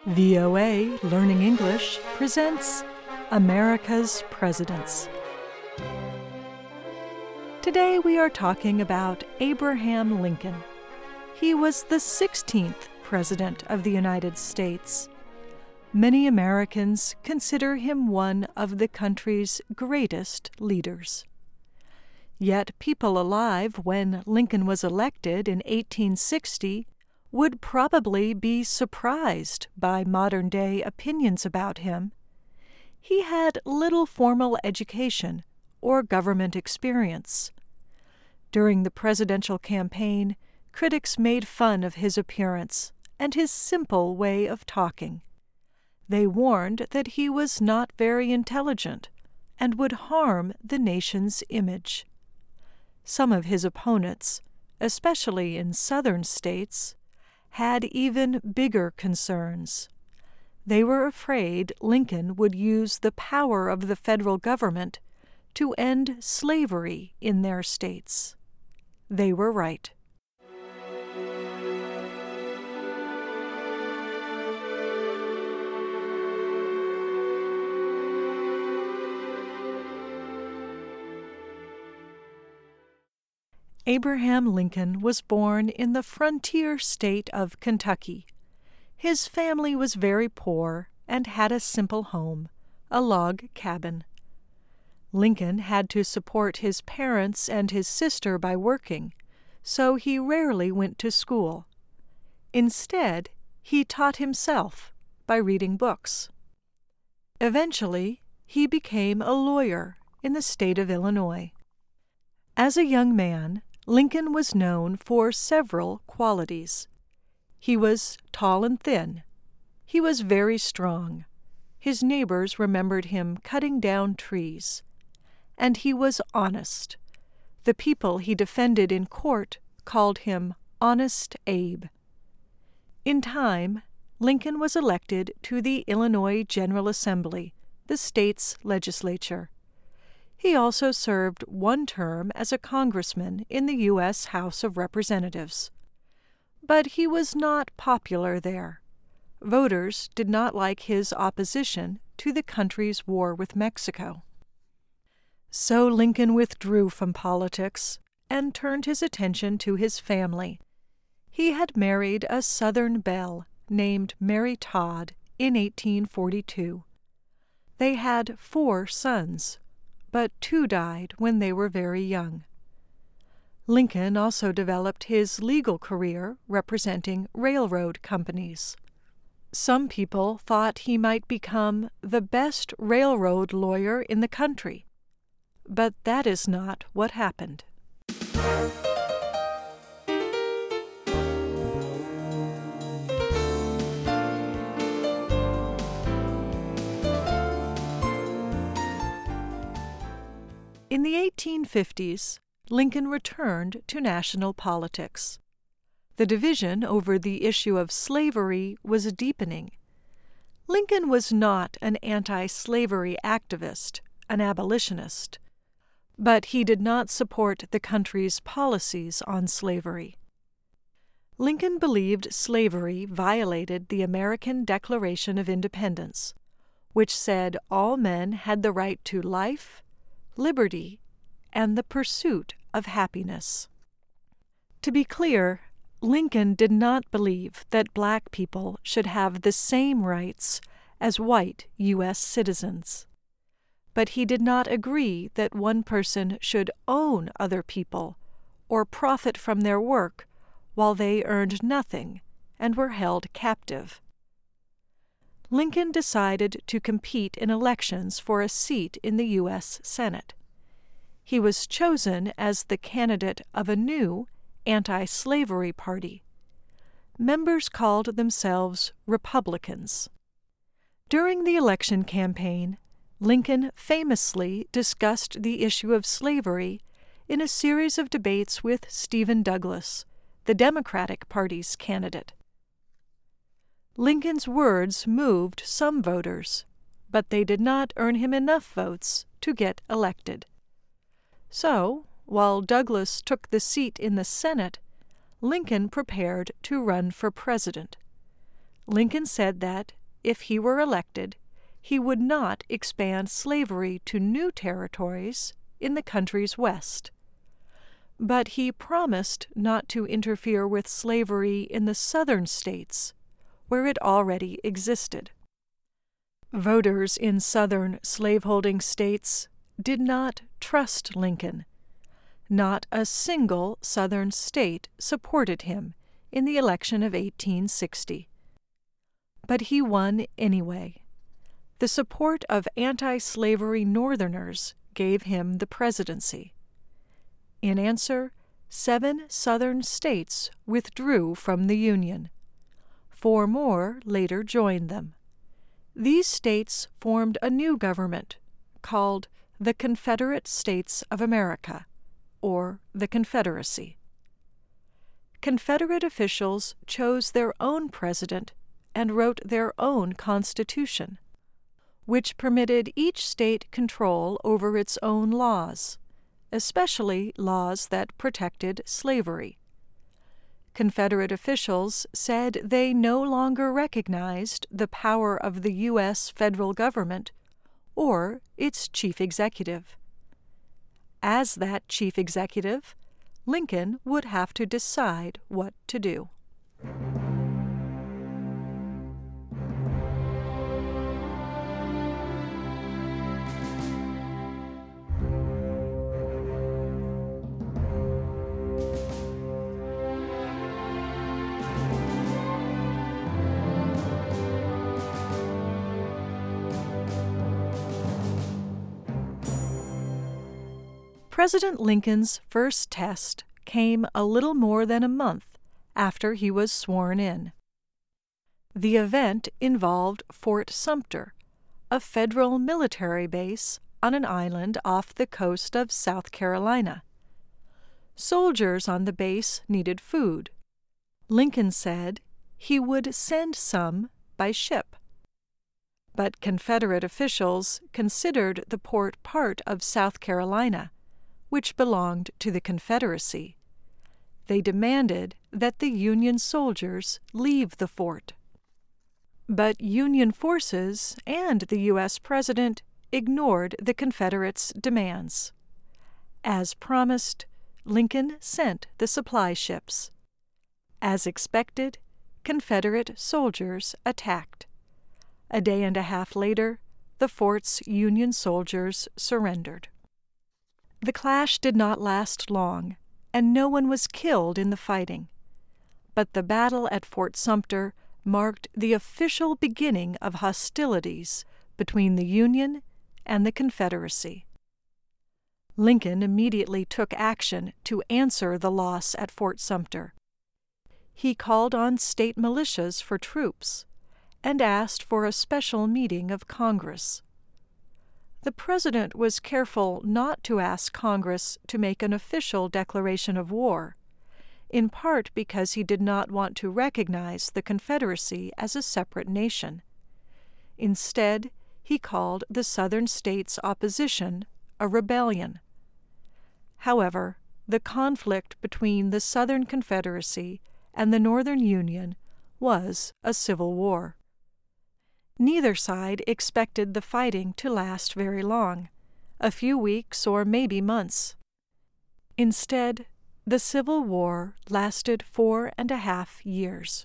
VOA Learning English presents America's Presidents. Today we are talking about Abraham Lincoln. He was the 16th President of the United States. Many Americans consider him one of the country's greatest leaders. Yet people alive when Lincoln was elected in 1860 would probably be surprised by modern-day opinions about him. He had little formal education or government experience. During the presidential campaign, critics made fun of his appearance and his simple way of talking. They warned that he was not very intelligent and would harm the nation's image. Some of his opponents, especially in southern states, had even bigger concerns. They were afraid Lincoln would use the power of the federal government to end slavery in their states. They were right. Abraham Lincoln was born in the frontier state of Kentucky. His family was very poor and had a simple home, a log cabin. Lincoln had to support his parents and his sister by working, so he rarely went to school. Instead, he taught himself by reading books. Eventually, he became a lawyer in the state of Illinois. As a young man, Lincoln was known for several qualities. He was tall and thin. He was very strong. His neighbors remembered him cutting down trees. And he was honest. The people he defended in court called him Honest Abe. In time, Lincoln was elected to the Illinois General Assembly, the state's legislature. He also served one term as a congressman in the U.S. House of Representatives. But he was not popular there. Voters did not like his opposition to the country's war with Mexico. So Lincoln withdrew from politics and turned his attention to his family. He had married a Southern belle named Mary Todd in 1842. They had 4 sons, but 2 died when they were very young. Lincoln also developed his legal career representing railroad companies. Some people thought he might become the best railroad lawyer in the country, but that is not what happened. In the 1850s, Lincoln returned to national politics. The division over the issue of slavery was deepening. Lincoln was not an anti-slavery activist, an abolitionist, but he did not support the country's policies on slavery. Lincoln believed slavery violated the American Declaration of Independence, which said all men had the right to life, liberty, and the pursuit of happiness. To be clear, Lincoln did not believe that black people should have the same rights as white U.S. citizens. But he did not agree that one person should own other people or profit from their work while they earned nothing and were held captive. Lincoln decided to compete in elections for a seat in the U.S. Senate. He was chosen as the candidate of a new anti-slavery party. Members called themselves Republicans. During the election campaign, Lincoln famously discussed the issue of slavery in a series of debates with Stephen Douglas, the Democratic Party's candidate. Lincoln's words moved some voters, but they did not earn him enough votes to get elected. So, while Douglas took the seat in the Senate, Lincoln prepared to run for president. Lincoln said that if he were elected, he would not expand slavery to new territories in the country's west. But he promised not to interfere with slavery in the southern states, where it already existed. Voters in southern slaveholding states did not trust Lincoln. Not a single southern state supported him in the election of 1860. But he won anyway. The support of anti-slavery Northerners gave him the presidency. In answer, 7 southern states withdrew from the Union. 4 more later joined them. These states formed a new government called the Confederate States of America, or the Confederacy. Confederate officials chose their own president and wrote their own constitution, which permitted each state control over its own laws, especially laws that protected slavery. Confederate officials said they no longer recognized the power of the U.S. federal government or its chief executive. As that chief executive, Lincoln would have to decide what to do. President Lincoln's first test came a little more than a month after he was sworn in. The event involved Fort Sumter, a federal military base on an island off the coast of South Carolina. Soldiers on the base needed food. Lincoln said he would send some by ship. But Confederate officials considered the port part of South Carolina, which belonged to the Confederacy. They demanded that the Union soldiers leave the fort. But Union forces and the U.S. President ignored the Confederates' demands. As promised, Lincoln sent the supply ships. As expected, Confederate soldiers attacked. A day and a half later, the fort's Union soldiers surrendered. The clash did not last long, and no one was killed in the fighting. But the battle at Fort Sumter marked the official beginning of hostilities between the Union and the Confederacy. Lincoln immediately took action to answer the loss at Fort Sumter. He called on state militias for troops and asked for a special meeting of Congress. The President was careful not to ask Congress to make an official declaration of war, in part because he did not want to recognize the Confederacy as a separate nation. Instead, he called the Southern states' opposition a rebellion. However, the conflict between the Southern Confederacy and the Northern Union was a civil war. Neither side expected the fighting to last very long, a few weeks or maybe months. Instead, the Civil War lasted 4.5 years.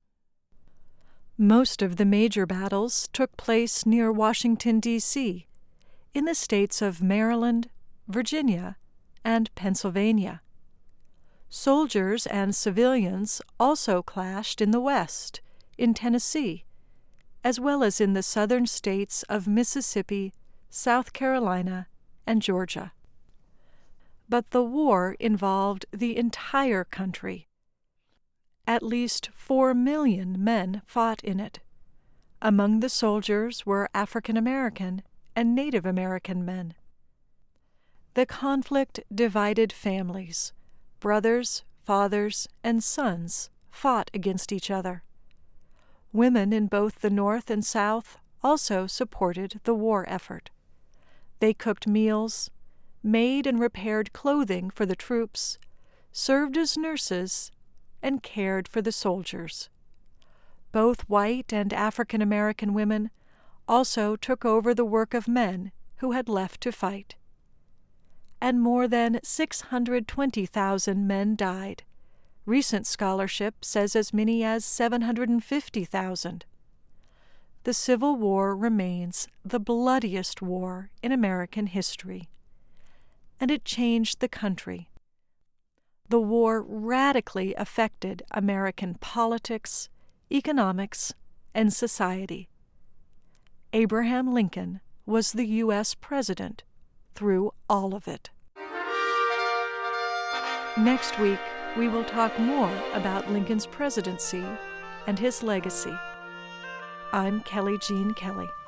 Most of the major battles took place near Washington, D.C., in the states of Maryland, Virginia, and Pennsylvania. Soldiers and civilians also clashed in the West, in Tennessee, as well as in the southern states of Mississippi, South Carolina, and Georgia. But the war involved the entire country. At least 4 million men fought in it. Among the soldiers were African American and Native American men. The conflict divided families. Brothers, fathers, and sons fought against each other. Women in both the North and South also supported the war effort. They cooked meals, made and repaired clothing for the troops, served as nurses, and cared for the soldiers. Both white and African American women also took over the work of men who had left to fight. And more than 620,000 men died. Recent scholarship says as many as 750,000. The Civil War remains the bloodiest war in American history, and it changed the country. The war radically affected American politics, economics, and society. Abraham Lincoln was the U.S. President through all of it. Next week, we will talk more about Lincoln's presidency and his legacy. I'm Kelly Jean Kelly.